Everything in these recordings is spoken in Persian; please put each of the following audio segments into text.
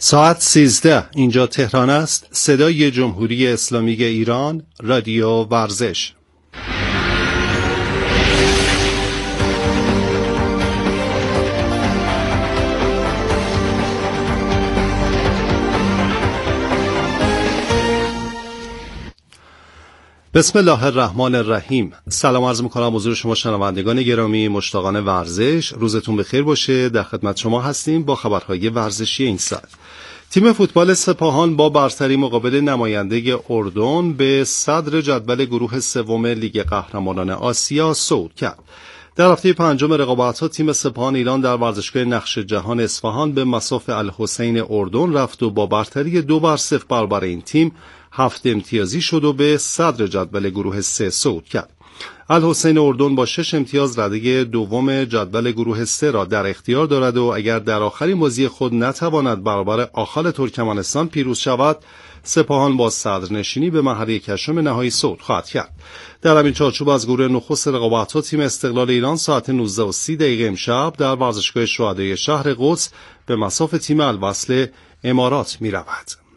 ساعت 13 اینجا تهران است. صدای جمهوری اسلامی ایران، رادیو ورزش. بسم الله الرحمن الرحیم. سلام عرض می‌کنم حضور شما شنوندگان گرامی، مشتاقان ورزش. روزتون بخیر باشه. در خدمت شما هستیم با خبرهای ورزشی این ساعت. تیم فوتبال سپاهان با برتری مقابل نماینده اردن به صدر جدول گروه سوم لیگ قهرمانان آسیا صعود کرد. در هفته پنجم رقابت‌ها تیم سپاهان ایران در ورزشگاه نقش جهان اصفهان به مصاف الحسین اردن رفت و با برتری 2-0 برابر این تیم 7 امتیازی شد و به صدر جدول گروه 3 صعود کرد. الحسین اردن با 6 امتیاز رده دوم جدول گروه 3 را در اختیار دارد و اگر در آخرین بازی خود نتواند برابر آخال ترکمنستان پیروز شود، سپاهان با صدرنشینی به مرحله هشتم نهایی صعود خواهد کرد. در همین چارچوب از گروه نخست رقابت‌ها تیم استقلال ایران ساعت 19:30 امشب در ورزشگاه شهدای شهر قدس به مصاف تیم الوصل امارات می‌رود.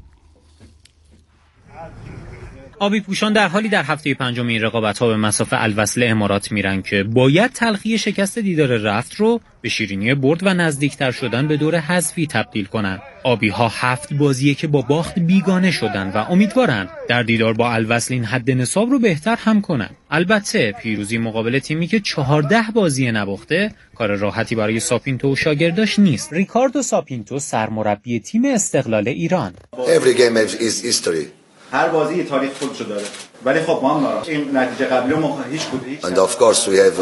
آبی پوشان در حالی در هفته پنجم این رقابت‌ها به مصاف الوصل امارات میرن که باید تلخی شکست دیدار رفت رو به شیرینی برد و نزدیکتر شدن به دور حذفی تبدیل کنن. آبی‌ها 7 بازیه که با باخت بیگانه شدن و امیدوارن در دیدار با الوصل این حد نصاب رو بهتر هم کنن. البته پیروزی مقابل تیمی که 14 بازی نباخته کار راحتی برای ساپینتو و شاگرداش نیست. ریکاردو ساپینتو سرمربی تیم استقلال ایران. Every game is history. هر بازی تاریخ خودشو داره، ولی خب ما هم این نتیجه قبلی ما هیچ And of course we have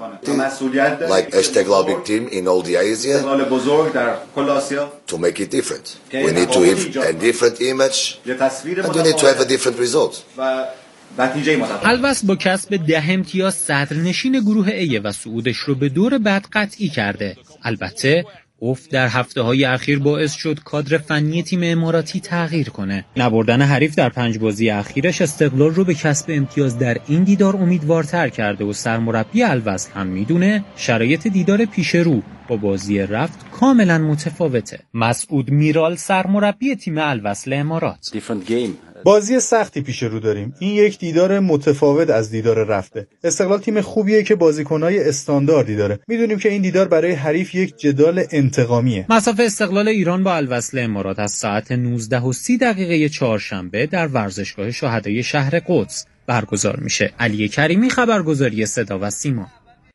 like Esteghlal big team in all the Asia. استقلال بزرگ در کل آسیا. To make it different. We need to have a different image. And we need to have a different result. و نتیجه متفاوت. الوصل با کسب 10 امتیاز صدرنشین گروه A و صعودش رو به دور بعد قطعی کرده. البته افت در هفته‌های اخیر باعث شد کادر فنی تیم اماراتی تغییر کنه. نبردن حریف در 5 بازی اخیرش استقلال رو به کسب امتیاز در این دیدار امیدوارتر کرده و سرمربی الوصل هم میدونه شرایط دیدار پیش رو با بازی رفت کاملا متفاوته. مسعود میرال سرمربی تیم الوصل امارات. بازی سختی پیش رو داریم. این یک دیدار متفاوت از دیدار رفته. استقلال تیم خوبیه که بازیکنای استانداردی داره. میدونیم که این دیدار برای حریف یک جدال انتقامیه. مصاف استقلال ایران با الوصل امارات از ساعت 19:30 چهارشنبه در ورزشگاه شهدای شهر قدس برگزار میشه. علی کریمی، خبرگزاری صدا و سیما.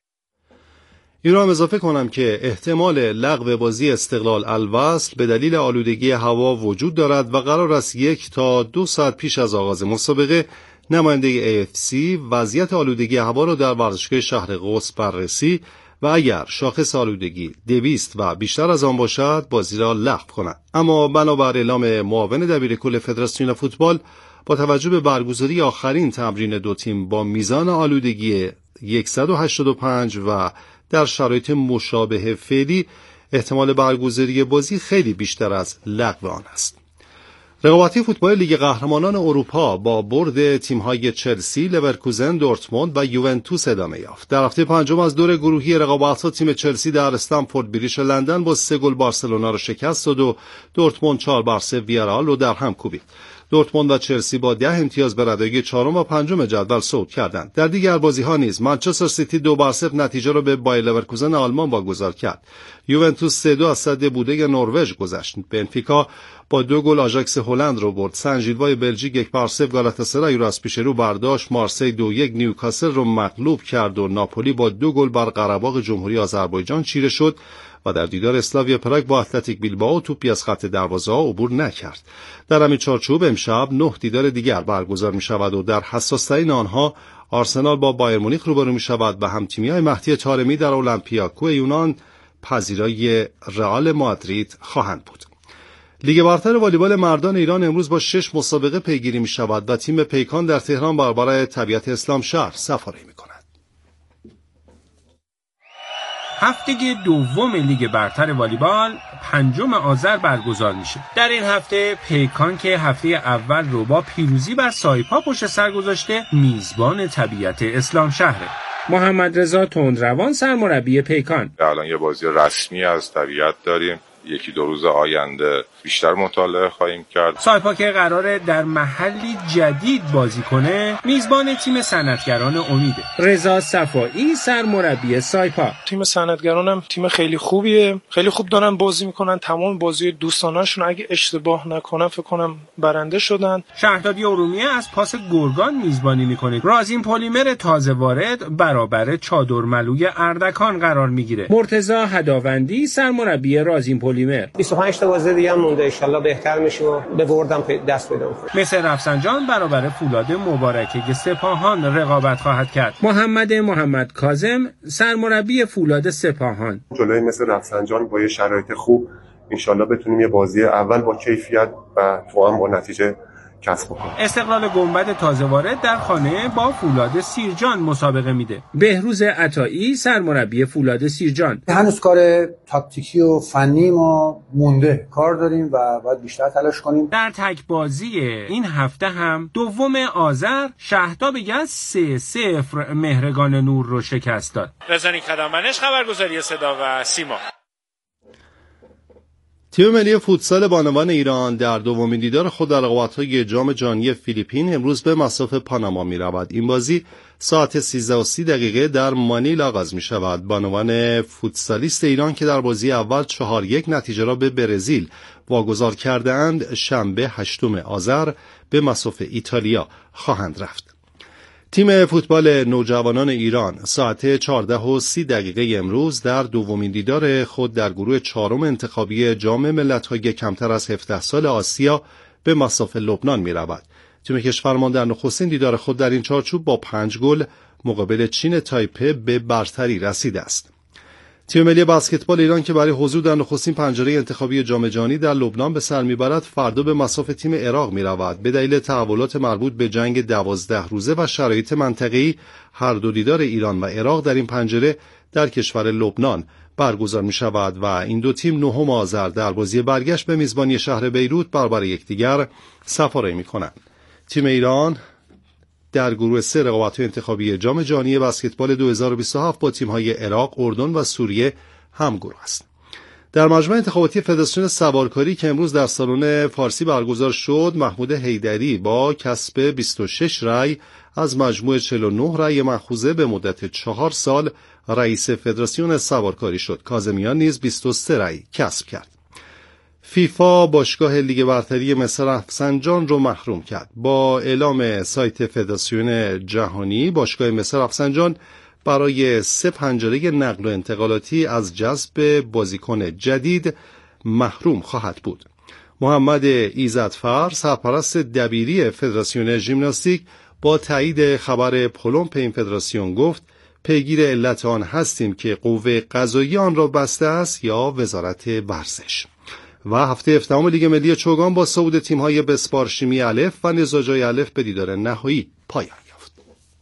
این را هم اضافه کنم که احتمال لغو بازی استقلال الوصل به دلیل آلودگی هوا وجود دارد و قرار است 1 تا 2 ساعت پیش از آغاز مسابقه نماینده AFC وضعیت آلودگی هوا را در ورزشگاه شهر قدس بررسی و اگر شاخص آلودگی 200 و بیشتر از آن باشد بازی را لغو کند. اما بنابر اعلام معاون دبیرکل فدراسیون فوتبال با توجه به برگزاری آخرین تمرین دو تیم با میزان آلودگی 185 و در شرایط مشابه فعلی احتمال برگزاری بازی خیلی بیشتر از لغو آن است. رقابتی فوتبال لیگ قهرمانان اروپا با برد تیم‌های چلسی، لورکوزن، دورتموند و یوونتوس ادامه یافت. در هفته پنجم از دور گروهی رقابت‌ها تیم چلسی در استنفورد بریج لندن با 3 گل بارسلونا را شکست داد و دورتموند 4-3 ویارال را در هم کوبید. دورتموند و چلسی با 10 امتیاز به رده‌ی 4 و 5 جدول صعود کردند. در دیگر بازی‌ها نیز منچستر سیتی 2-0 نتیجه را به بایر لورکوزن آلمان واگذار کرد. یوونتوس 3-2 از صد بوده نروژ گذشت. بنفیکا با 2 گل آژاکس هلند را برد. سن ژیلوای بلژیک 1-0 گالاتاسرای را از پیش رو برداشت. مارسی 2-1 نیوکاسل را مغلوب کرد و ناپولی با 2 گل بر قره‌باغ جمهوری آذربایجان چیره شد و در دیدار اسلاویا پراگ با اتلتیک بیلبائو توپی از خط دروازه ها عبور نکرد. در همین چارچوب امشب 9 دیدار دیگر برگزار می شود و در حساس‌ترین آنها آرسنال با بایر مونیخ روبرو می شود و همتیمی‌های مهدی طارمی در اولمپیاکو یونان پذیرای رئال مادرید خواهند بود. لیگ برتر والیبال مردان ایران امروز با 6 مسابقه پیگیری می شود و تیم پیکان در تهران برابر طبیعت اسلام شهر سفاری می کند. هفته دوم لیگ برتر والیبال 5 آذر برگزار میشه. در این هفته پیکان که هفته اول رو با پیروزی بر سایپا پشت سر گذاشته میزبان طبیعت اسلام شهره. محمد رضا تندروان سرمربی پیکان: الان یه بازی رسمی از طبیعت داریم. 1-2 روز آینده بیشتر مطالعه خواهیم کرد. سایپا که قراره در محلی جدید بازی کنه، میزبان تیم صنعتگران امیده. رضا صفایی سرمربی سایپا: تیم صنعتگرانم تیم خیلی خوبیه، خیلی خوب دارن بازی میکنن. تمام بازی دوستانه‌شون اگه اشتباه نکنم فکر کنم برنده شدن. شهرداری ارومیه از پاس گرگان میزبانی میکنه. رازین پلیمر تازه وارد برابر چادرملوی اردکان قرار میگیره. مرتضی هداوندی سرمربی رازین پلیمر: 25 تا بازی دیگه هم مونده، ان شاءالله بهتر میشیم و به بردم دست پیدا کنیم. مصر رفسنجان برابر فولاد مبارکه سپاهان رقابت خواهد کرد. محمد کاظم سرمربی فولاد سپاهان: جلوی مصر رفسنجان با یه شرایط خوب ان شاءالله بتونیم یه بازی اول با کیفیت و توام با نتیجه کسب کنیم. استقلال گنبد تازه وارد در خانه با فولاد سیرجان مسابقه میده. بهروز عطایی سرمربی فولاد سیرجان: هنوز کار تاکتیکی و فنی ما مونده، کار داریم و باید بیشتر تلاش کنیم. در تک بازی این هفته هم 2 آذر شهداب یزد 3-0 مهرگان نور رو شکست داد. رضا خدامنش، خبرگزاری صدا و سیما. تیم ملی فوتسال بانوان ایران در دومین دیدار خود در رقابت‌های جام جهانی فیلیپین امروز به مصاف پاناما می‌رود. این بازی ساعت 13:30 در مانیلا آغاز می‌شود. بانوان فوتسالیست ایران که در بازی اول 4-1 نتیجه را به برزیل واگذار کرده‌اند، شنبه 8 آذر به مصاف ایتالیا خواهند رفت. تیم فوتبال نوجوانان ایران ساعت 14:30 امروز در دومین دیدار خود در گروه 4 انتخابی جام ملت‌های کمتر از 17 سال آسیا به مصاف لبنان می‌رود. تیم کشورمان در نخستین دیدار خود در این چارچوب با 5 گل مقابل چین تایپه به برتری رسیده است. تیم ملی بسکتبال ایران که برای حضور در نخستین پنجره انتخابی جام جهانی در لبنان به سر میبرد، فردا به مصاف تیم عراق میرود. به دلیل تحولات مربوط به جنگ 12 روزه و شرایط منطقه‌ای، هر دو دیدار ایران و عراق در این پنجره در کشور لبنان برگزار می شود و این دو تیم 9 آذر در بازی برگشت به میزبانی شهر بیروت برابر یکدیگر سفاری می کنند. تیم ایران در گروه 3 رقابت‌های انتخابی جام جهانی بسکتبال 2027 با تیم‌های عراق، اردن و سوریه همگروه است. در مجمع انتخاباتی فدراسیون سوارکاری که امروز در سالن فارسی برگزار شد، محمود حیدری با کسب 26 رأی از مجموع 49 رأی مأخوذه به مدت 4 سال رئیس فدراسیون سوارکاری شد. کاظمیان نیز 23 رأی کسب کرد. فیفا باشگاه لیگ برتری مصر رفسنجان رو محروم کرد. با اعلام سایت فدراسیون جهانی، باشگاه مصر رفسنجان برای 3 پنجره نقل و انتقالاتی از جذب بازیکن جدید محروم خواهد بود. محمد ایزدفر، سرپرست دبیری فدراسیون ژیمناستیک، با تایید خبر پلمپ این فدراسیون گفت پیگیر علت آن هستیم که قوه قضاییه آن را بسته است یا وزارت ورزش. و هفته 17 لیگ ملی چوگان با صعود تیم‌های بسپارشیمی الف و نزاجای الف به دیدار نهایی پایان یافت.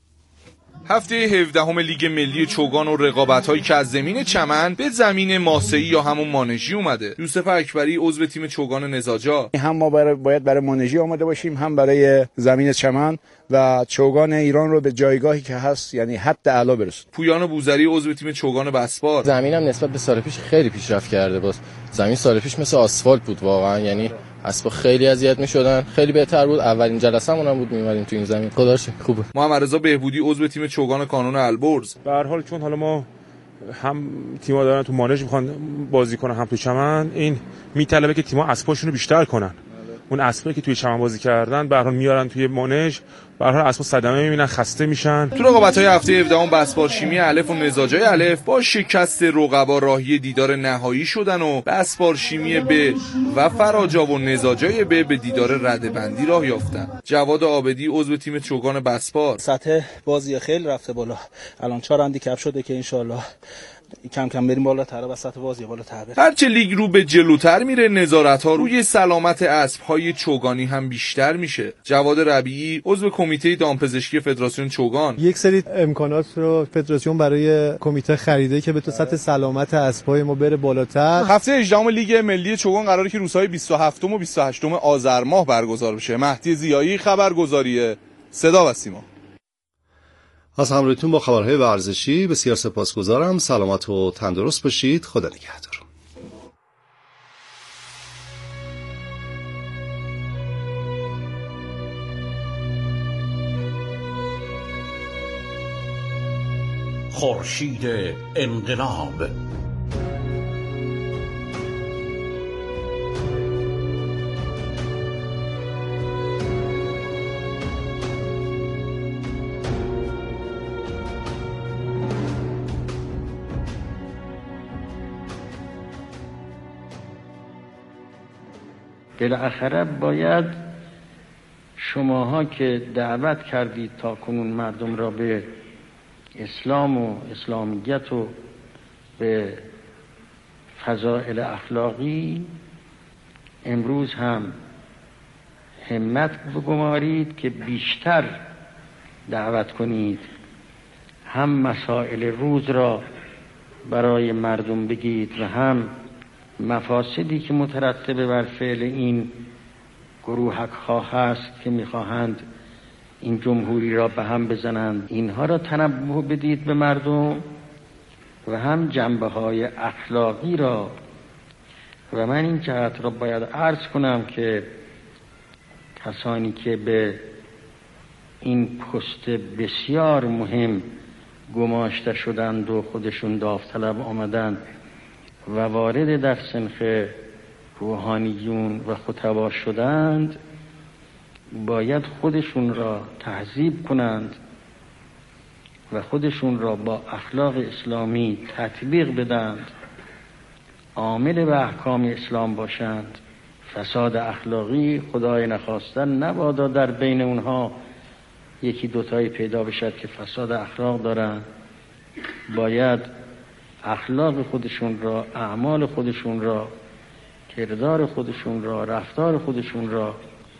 هفته 17 لیگ ملی چوگان و رقابت‌هایی که از زمین چمن به زمین ماسه‌ای یا همون مانژی اومده. یوسف اکبری عضو تیم چوگان نزاجا: هم ما باید برای مانژی آماده باشیم، هم برای زمین چمن و چوگان ایران رو به جایگاهی که هست، یعنی حد اعلا برسون. پویان بوزری عضو تیم چوگان بسپار: زمینم نسبت به سال پیش خیلی پیشرفت کرده. باز زمین سال پیش مثل آسفالت بود واقعا، یعنی اسبا خیلی اذیت می‌شدن، خیلی بهتر بود. اولین جلسه‌مون هم بود می‌اومدیم تو این زمین. خداش خوبه. محمد رضا بهبودی عضو تیم چوگان کانون البرز: به هر حال چون حالا ما هم تیم‌ها دارن تو مانژ می‌خوان بازی کنن هم تو چمن، این میطلبه که تیم‌ها اسباشون رو بیشتر کنن. اون اسبایی که توی چمن بازی کردن به هر حال میارن توی مانژ، به هر حال اسبا صدمه می‌بینن، خسته میشن. تو رقابت‌های هفته 17 بسپارشیمی الف و نزاجای الف با شکست رقبا راهی دیدار نهایی شدن و بسپارشیمی ب و فراجا و نزاجای ب به دیدار رده‌بندی راه یافتند. جواد عابدی عضو تیم چوگان بسپار: سطح بازی خیلی رفته بالا. الان 4 هندیکپ شده که انشالله کم کم بریم بالاتر و سطح بازی بالاتر بریم. هرچه لیگ رو به جلوتر میره، نظارت‌ها روی سلامت اسب‌های چوگانی هم بیشتر میشه. جواد ربیعی عضو کمیته دامپزشکی فدراسیون چوگان: یک سری امکانات رو فدراسیون برای کمیته خریده که به تو سطح سلامت اسب‌های ما بره بالاتر. هفته 18 لیگ ملی چوگان قراره که روزهای 27 و 28 آذر ماه برگزار بشه. مهدی ضیایی، خبرگزاری صدا و سیما. از همراهیتون با خبرهای ورزشی بسیار سپاسگزارم. سلامت و تندرست باشید. خدا نگهدار. خورشید انقلاب. بالاخره باید شماها که دعوت کردید تا کنون مردم را به اسلام و اسلامیت و به فضائل اخلاقی، امروز هم همت بگمارید که بیشتر دعوت کنید، هم مسائل روز را برای مردم بگید و هم مفاسدی که مترتب بر فعل این گروهک خواه است که میخواهند این جمهوری را به هم بزنند، اینها را تنبه بدید به مردم و هم جنبه های اخلاقی را. و من این جهت را باید عرض کنم که کسانی که به این پست بسیار مهم گماشته شدند و خودشون داوطلب آمدند و وارد در سنخ روحانیون و خطبا شدند، باید خودشون را تهذیب کنند و خودشون را با اخلاق اسلامی تطبیق بدند، عامل به احکام اسلام باشند. فساد اخلاقی خدای نخواسته نبادا در بین اونها یکی دوتایی پیدا بشد که فساد اخلاق دارند. باید اخلاق خودشون را، اعمال خودشون را، کردار خودشون را، رفتار خودشون را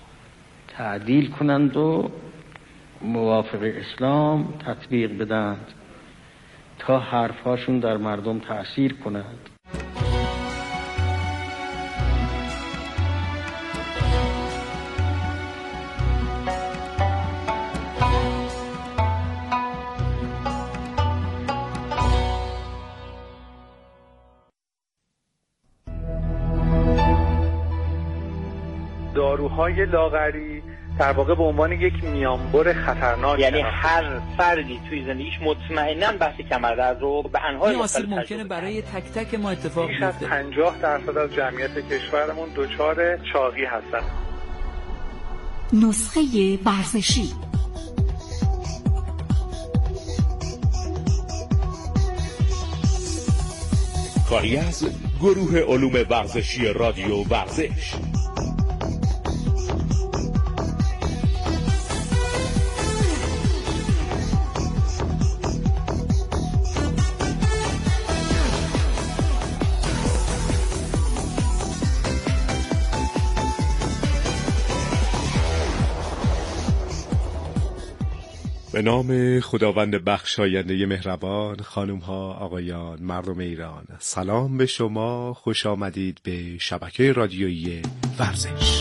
تعدیل کنند و موافق اسلام تطبیق بدند تا حرفهاشون در مردم تأثیر کند. داروهای لاغری در واقع به عنوان یک میانبر خطرناک، یعنی هر فردی توی زندگیش مطمئناً بحث کمردرد رو به انواع مختلف ممکنه برای تک تک ما اتفاق بیفته. بیش از 50% از جمعیت کشورمون دچار چاقی هستن. نسخه ورزشی. کاری از گروه علوم ورزشی رادیو ورزش. به نام خداوند بخشاینده مهربان، خانم ها، آقایان، مردم ایران، سلام به شما، خوش آمدید به شبکه رادیویی ورزش.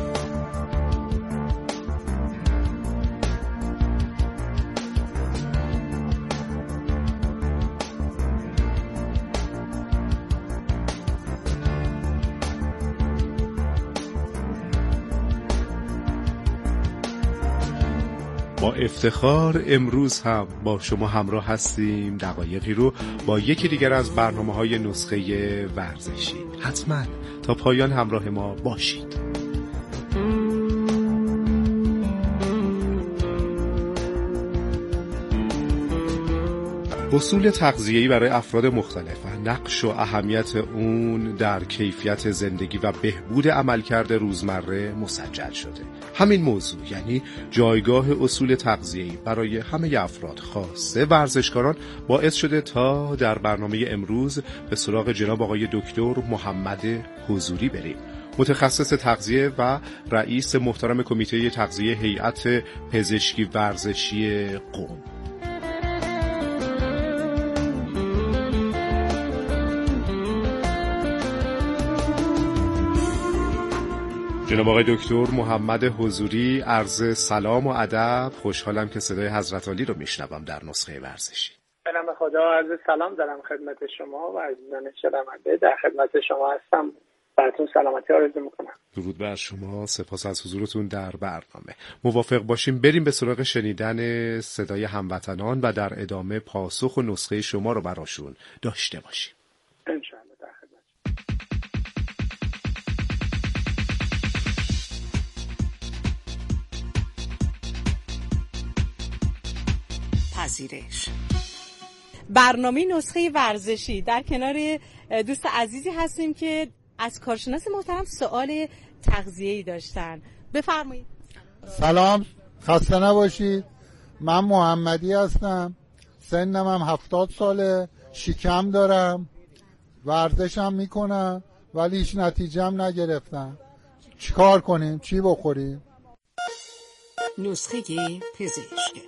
با افتخار امروز هم با شما همراه هستیم، دقایقی رو با یکی دیگر از برنامه‌های نسخه ورزشی. حتما تا پایان همراه ما باشید. اصول تغذیه‌ای برای افراد مختلف و نقش و اهمیت اون در کیفیت زندگی و بهبود عملکرد روزمره مسجل شده. همین موضوع، یعنی جایگاه اصول تغذیه‌ای برای همه افراد، خاصه ورزشکاران، باعث شده تا در برنامه امروز به سراغ جناب آقای دکتر محمد حضوری بریم، متخصص تغذیه و رئیس محترم کمیته تغذیه هیئت پزشکی ورزشی قم. جناب آقای دکتر محمد حضوری، عرض سلام و ادب. خوشحالم که صدای حضرت عالی رو میشنوم در نسخه ورزشی. به نام خدا، عرض سلام دارم خدمت شما و عزیزان شنونده. در خدمت شما هستم. براتون سلامتی آرزو میکنم. درود بر شما، سپاس از حضورتون در برنامه. موافق باشیم بریم به سراغ شنیدن صدای هموطنان و در ادامه پاسخ و نسخه شما رو براشون داشته باشیم. انشاءالله در خدمت. پذیرش برنامه نسخه ورزشی. در کنار دوست عزیزی هستیم که از کارشناس محترم سوال تغذیه‌ای داشتن. بفرمایید. سلام، خسته نباشید. من محمدی هستم، سنم هم 70 ساله، شکم دارم، ورزشم میکنم ولی هیچ نتیجه‌ام نگرفتم. چیکار کنیم؟ چی بخوریم؟ نسخه پزشک.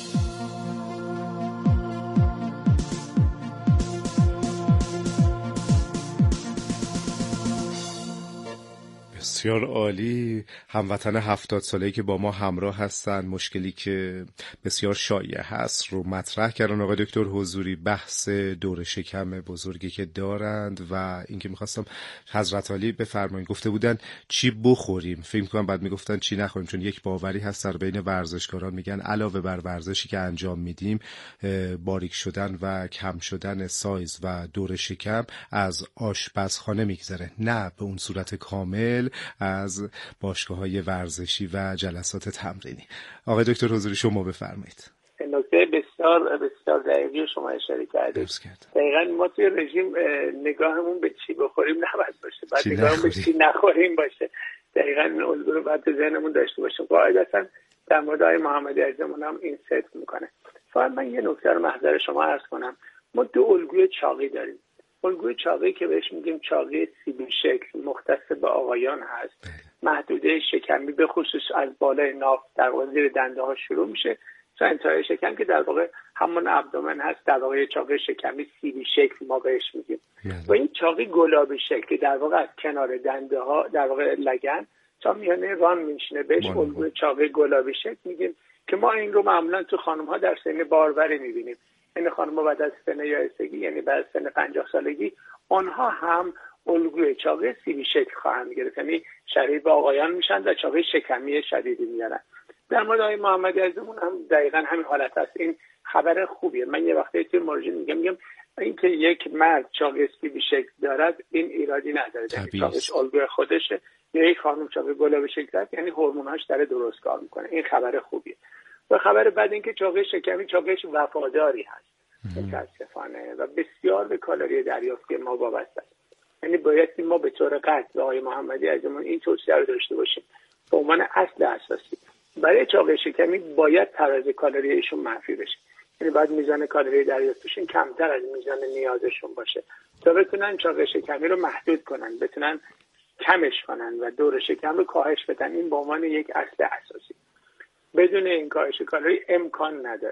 بسیار عالی. هموطن 70 ساله‌ای که با ما همراه هستن، مشکلی که بسیار شایع هست رو مطرح کردن آقای دکتر حضوری، بحث دور شکم بزرگی که دارند و اینکه می‌خواستم حضرت علی بفرمایید، گفته بودن چی بخوریم، فکر می‌کنم بعد میگفتن چی نخوریم، چون یک باوری هست در بین ورزشکاران، میگن علاوه بر ورزشی که انجام میدیم، باریک شدن و کم شدن سایز و دور شکم از آشپزخانه میگذره، نه به اون صورت کامل از باشگاه‌های ورزشی و جلسات تمرینی. آقای دکتر حضوری شما بفرمایید. نکته بسیار بسیار دقیقی شما اشاره کردید. دقیقاً ما توی رژیم نگاهمون به چی بخوریم نباید باشه، بعد نگاهمون به چی نخوریم باشه. دقیقاً این الگو رو باید تو ذهنمون داشته باشیم. قاعدتاً در مورد آقای محمدی عزیزمون هم این صدق میکنه. فقط من یه نکته رو محضر شما عرض کنم. ما دو الگوی چاقی داریم. الگوی چاقی که بهش میگیم چاقی سیبیل شکل مختص به آقایان هست، محدوده شکمی به خصوص از بالای ناف در زیر دنده ها شروع میشه تا انتهای شکم که در واقع همون ابدومن هست، در واقع چاقی شکمی سیبیل شکل ما بهش میگیم. و این چاقی گلابی شکل در واقع از کنار دنده ها در واقع لگن تا میانه ران میشینه، بهش الگوی چاقی گلابی شکل میگیم که ما این رو معمولا تو خانم ها در سن باروری میبینیم. این خانم‌ها بعد از سن یائسگی، یعنی بعد از سن 50 سالگی، آنها هم الگوی چاقی سیبیل شکل خواهند گرفت، یعنی شبیه به آقایان میشن و چاقی شکمی شدیدی میارن. در مورد آقای محمدی عزیزمون هم دقیقاً همین حالت هست. این خبر خوبیه. من یه وقتی توی مراجعه میگم اینکه یک مرد چاقی سیبیل شکل دارد این ایرادی نداره، یعنی چاقیش الگوی خودشه، یا یک خانم چاقی گلابی شکل داره یعنی هورموناش داره درست کار میکنه. این خبر خوبیه. و خبر بعد اینکه چاقی شکمی چاقیش وفاداری هست متاسفانه و بسیار به کالری دریافتی ما وابسته است. یعنی باید ما به طور قطع آقای محمدی عزیزمون این توصیه رو داشته باشیم به عنوان اصل اساسی. برای چاقی شکمی باید تراز کالری ایشون منفی بشه، یعنی باید میزان کالری دریافتشون کمتر از میزان نیازشون باشه تا بتونن چاقی شکمی رو محدود کنن، بتونن کمش کنن و دور شکم رو کاهش بدن. این به عنوان یک اصل اساسی. بدون این کاهش کالری امکان نداره.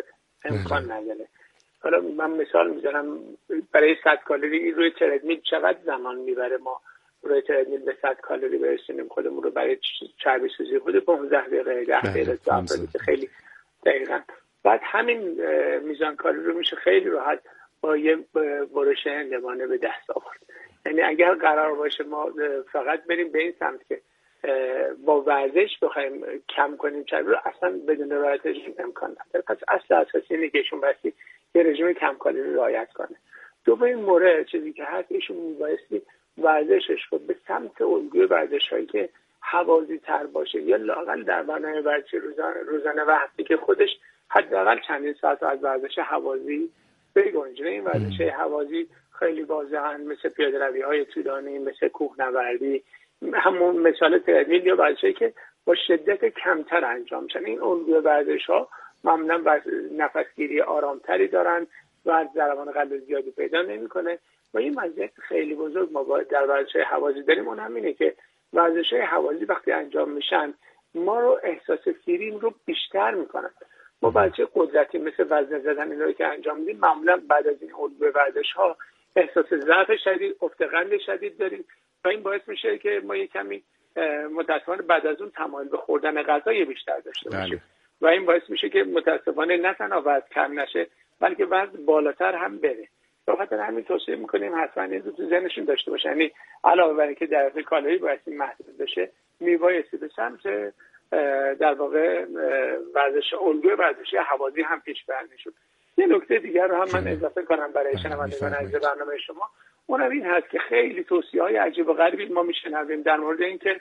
حالا من مثال میزنم، برای 100 کالری روی تردمیل چقدر زمان میبره ما روی تردمیل به 100 کالری برسونیم خودمون رو؟ برای چربی سوزی خود 15 دقیقه 10 دقیقه خیلی دقیقاً. بعد همین میزان کالری رو میشه خیلی راحت با یه برش هندوانه به دست آورد. یعنی اگر قرار باشه ما فقط بریم به این سمت که با ورزش بخوایم کم کنیم چربی رو، اصلا بدون رعایت رژیم امکان نداره. پس اصل اساسی اینه که ایشون بایستی یه رژیم کم کالری رعایت کنه. دومین مورد چیزی که هست، ایشون بایستی ورزشش رو به سمت الگوی ورزش‌هایی که هوازی تر باشه، یا لااقل در برنامه ورزشی روزانه و هفتگی خودش حداقل چندین ساعت از ورزش هوازی بگنجونه. این ورزش هوازی خیلی واضحن، مثل پیاده‌روی‌های طولانی، مثل کوهنوردی، همون مثال تردمیل یا ورزشی که با شدت کمتر انجام میشن. این الگوی ورزش‌ها معمولا نفسگیری آرامتری دارن و ضربان قلب زیادی پیدا نمی‌کنه. و این مزیت خیلی بزرگ ما در ورزش‌های هوازی داریم، اون هم اینه که ورزش‌های هوازی وقتی انجام میشن ما رو احساس فیلینگ رو بیشتر میکنن. ما ورزش قدرتی مثل وزنه زدن اینا که انجام میدیم معمولا بعد از این الگوی ورزش‌ها احساس ضعف شدید، افتقند شدید داریم و این باعث میشه که ما یک کمی متاسفانه بعد از اون تمایل به خوردن غذای بیشتر داشته باشیم و این باعث میشه که متاسفانه نه تنها وزن کم نشه بلکه وزن بالاتر هم بره. بخاطر همین توصیه میکنیم حتما این رو تو ذهنشون داشته باشن. یعنی علاوه بر اینکه در کالایی باید محدود بشه، میبایستی به سمت در واقع ورزش الگوی ورزشی هوازی هم پیش برمی شد. یه نکته دیگر رو هم من اضافه کنم برای شنوندگان عزیز برنامه شما، اونم این هست که خیلی توصیه‌های عجیب و غریبی ما میشنویم در مورد اینکه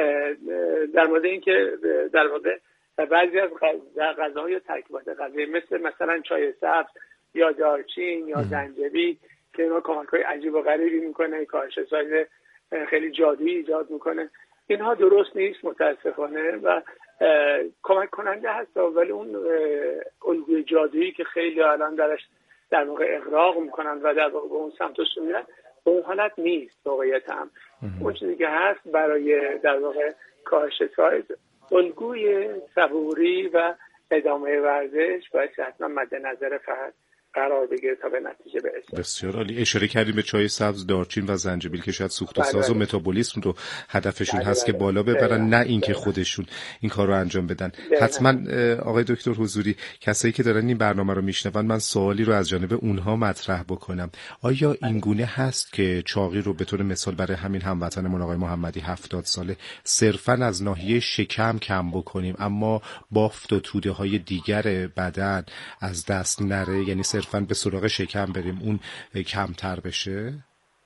در واقع بعضی از غذاهای ترکیبات غذایی مثلا چای سبز یا دارچین یا زنجبیل که اینا کمک‌های عجیب و غریبی میکنه، کاهش سایز خیلی جادویی ایجاد میکنه، اینها درست نیست متاسفانه و کمک کننده هست، ولی اون الگوی جادویی که خیلی الان درش در واقع اغراق میکنن و در واقع به اون سمت میرن، به اون حالت نیست. واقعیت هم اون چیزی که هست برای در واقع کاهش سایز، الگوی صبوری و ادامه ورزش باید حتما مد نظر فرد قرار بگیره تا به نتیجه برسه. بسیار عالی. اشاره کردیم به چای سبز، دارچین و زنجبیل که شاید سوخت و ساز و متابولیسم رو هدفشون هست که بالا ببرن، نه اینکه خودشون این کار رو انجام بدن. حتما آقای دکتر حضوری، کسایی که دارن این برنامه رو میشنون، من سوالی رو از جانب اونها مطرح بکنم. آیا این گونه هست که چاقی رو به طور مثال برای همین هموطنمون آقای محمدی 70 ساله صرفاً از ناحیه شکم کم بکنیم اما بافت و توده های دیگر بدن از دست نره، یعنی صرفاً به سراغ شکم بریم اون کمتر بشه؟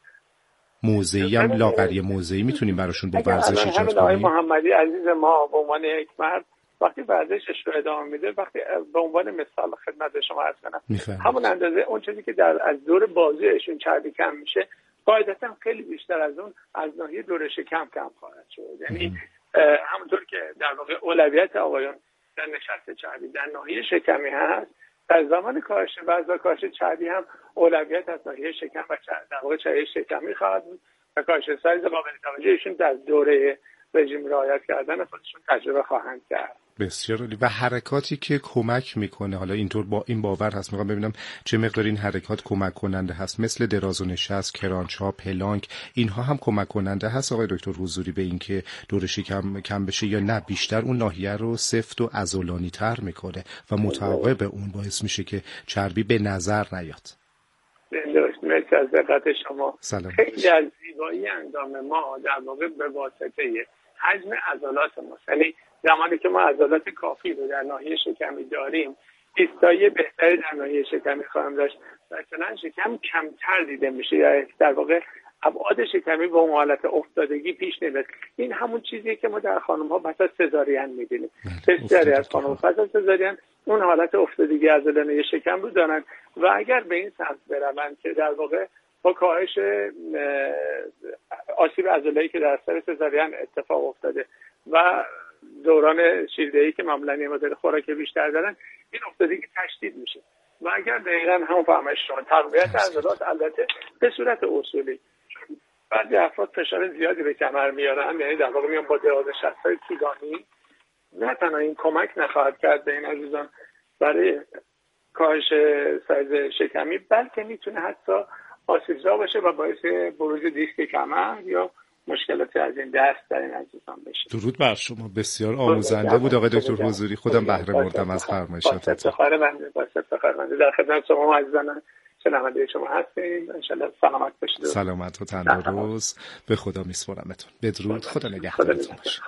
موضعی هم لاغری موضعی میتونیم براشون با ورزش ایجاد کنیم؟ آقای محمدی عزیز ما به عنوان یک مرد وقتی ورزشش رو ادامه میده، وقتی به عنوان مثال خدمت شما عرض کنم همون اندازه اون چیزی که از دور بازویشون چربی کم میشه، قاعدتا خیلی بیشتر از اون از ناحیه دور شکم کم خواهد شد. یعنی همونطور که در واقع اولویت آقایان در نشست چربی در ناحیه شکمی هست، در زمان کاهش وزن و کاهش چربی هم اولویت از ناحیه شکم و در واقع چربی شکمی خواهد بود و کاهش سایز قابل توجهشون در دوره رژیم رعایت کردن خودشون تجربه خواهند کرد. بسیار عالی. و حرکاتی که کمک میکنه، حالا اینطور با این باور هست، میخوام ببینم چه مقدار این حرکات کمک کننده هست، مثل دراز و نشست، کرانچ ها، پلانک، اینها هم کمک کننده هست آقای دکتر حضوری به اینکه دور شکم کم بشه، یا نه بیشتر اون ناحیه رو سفت و عضلانی تر میکنه و متعاقب اون باعث میشه که چربی به نظر نیاد؟ مرسی از دقت شما. خیلی از زیبایی اندام ما در واقع به واسطه حجم عضلات ما، یعنی زمانی که ما عضلات کافی رو در ناحیه شکمی داریم، ایستایی بهتری در ناحیه شکمی خواهیم داشت و اصلا شکم کمتر دیده میشه، یا در واقع ابعاد شکمی با حالت افتادگی پیش نمیاد. این همون چیزیه که ما در خانم ها پس از سزارین میبینیم. بسیاری از خانم پس از سزارین اون حالت افتادگی عضلانی شکم رو دارن و اگر به این سمت بروند که در واقع با کاهش آسیب عضلایی که در اثر سزارین اتفاق افتاده و دوران شیردهی که معمولا یه مقدار خوراک بیشتر دارن، این افتادگی تشدید میشه و اگر دقیقاً همون فرمایش شما تقویت عضلات، البته به صورت اصولی، بعضی افراد فشار زیادی به کمر میارن، یعنی در واقع میان با دراز نشست‌های طولانی، نه تنها این کمک نخواهد کرد به این عزیزان برای کاهش سایز شکمی، بلکه میتونه حتی آسیبزا باشه و باعث بروز دیسک کمر یا مشکلات از این دست در این عزیزان بشه. درود بر شما. بسیار آموزنده بود آقای دکتر حضوری. خودم بهره بردم از فرمایشاتتون. افتخار من در خدمت شما عزیزان شنونده شما هستیم. ان شاءالله سلامت باشید. سلامت و تندرست. به خدا میسپارمتون. بدرود. خدا نگهدارتون باشه.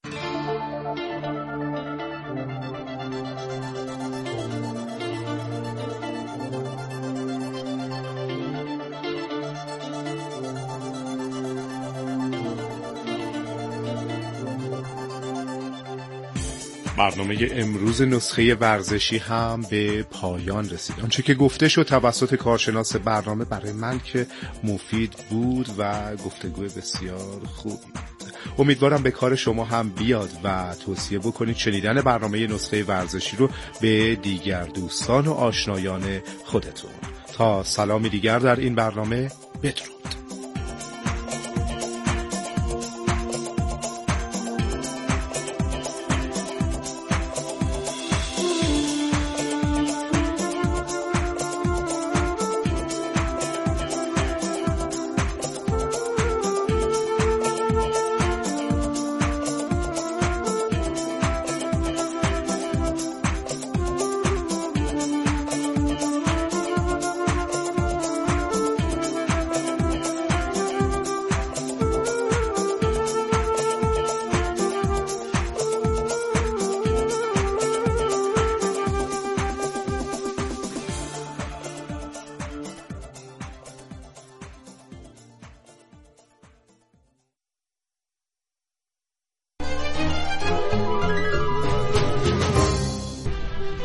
برنامه امروز نسخه ورزشی هم به پایان رسید. آنچه که گفته شد توسط کارشناس برنامه برای من که مفید بود و گفتگو بسیار خوبی بود. امیدوارم به کار شما هم بیاد و توصیه بکنید شنیدن برنامه نسخه ورزشی رو به دیگر دوستان و آشنایان خودتون. تا سلامی دیگر در این برنامه، بدرود.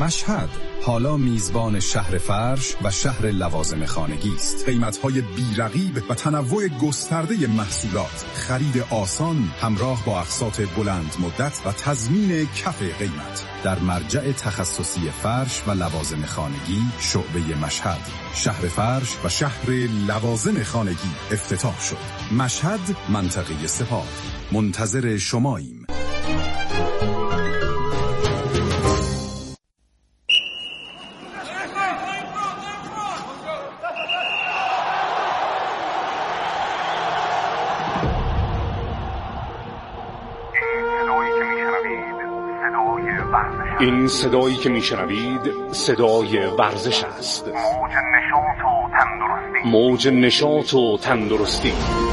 مشهد حالا میزبان شهر فرش و شهر لوازم خانگی است. قیمت‌های بی‌رقیب و تنوع گسترده محصولات، خرید آسان همراه با اقساط بلند مدت و تضمین کف قیمت در مرجع تخصصی فرش و لوازم خانگی شعبه مشهد. شهر فرش و شهر لوازم خانگی افتتاح شد. مشهد، منطقه سپاه. منتظر شماییم. این صدایی که میشنوید صدای ورزش است. موج نشاط و تندرستی.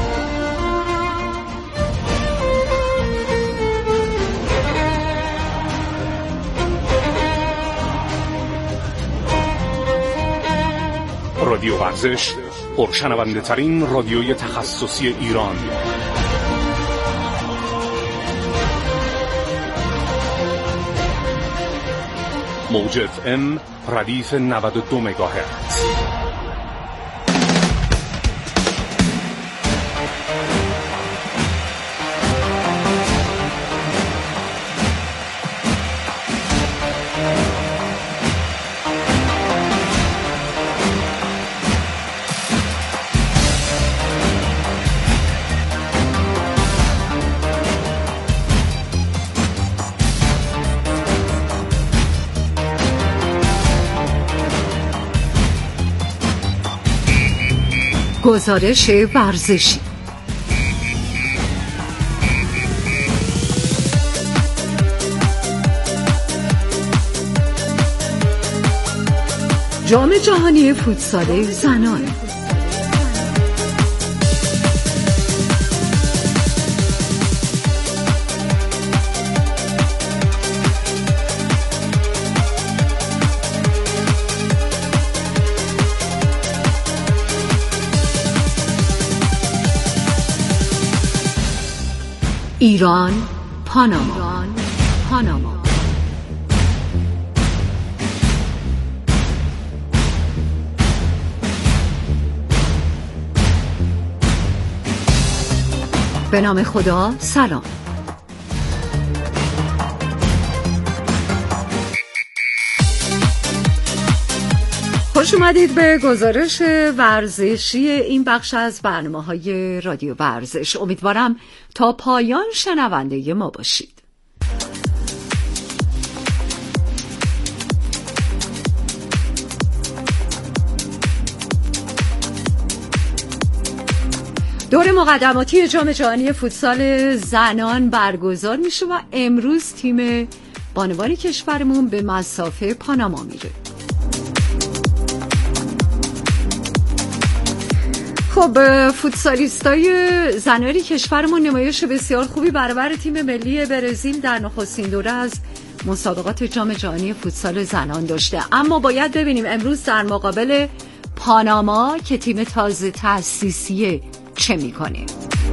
رادیو ورزش، پرشنونده ترین رادیوی تخصصی ایران. موج FM ردیف 92 مگاهرتز. گزارش ورزشی. جام جهانی فوتسال زنان. ایران، پاناما. به نام خدا، سلام. خوش اومدید به گزارش ورزشی این بخش از برنامه‌های رادیو ورزش. امیدوارم تا پایان شنونده ما باشید. دور مقدماتی جام جهانی فوتسال زنان برگزار میشه و امروز تیم بانوان کشورمون به مسافه پاناما میره. خب فوتسالیستای زنان کشورمون نمایش بسیار خوبی برابر تیم ملی برزیل در نخستین دوره از مسابقات جام جهانی فوتسال زنان داشته، اما باید ببینیم امروز در مقابل پاناما که تیم تازه تأسیسیه چه میکنه.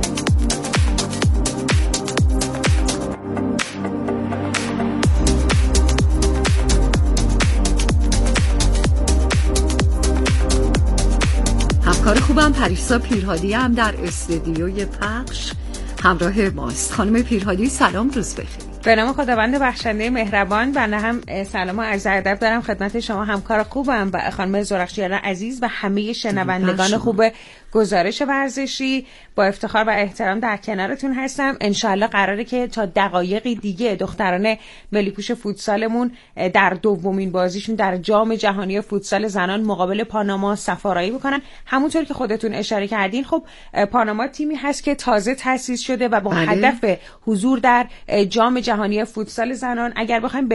همکار خوبم پریسا پیرهادی هم در استودیوی پخش همراه ماست. خانم پیرهادی سلام، روز بخیر. به نام خداوند بخشنده مهربان. بنده هم سلام و عرض ادب دارم خدمت شما همکار خوبم و خانم زرخشیان عزیز و همه شنوندگان خوب گزارش ورزشی. با افتخار و احترام در کنارتون هستم. انشالله قراره که تا دقایقی دیگه دختران ملی پوش فوتسالمون در دومین بازیشون در جام جهانی فوتسال زنان مقابل پاناما سفارایی بکنن. همونطور که خودتون اشاره کردین، خب پاناما تیمی هست که تازه تأسیس شده و با هدف حضور در جام جهانی فوتسال زنان اگر بخوایم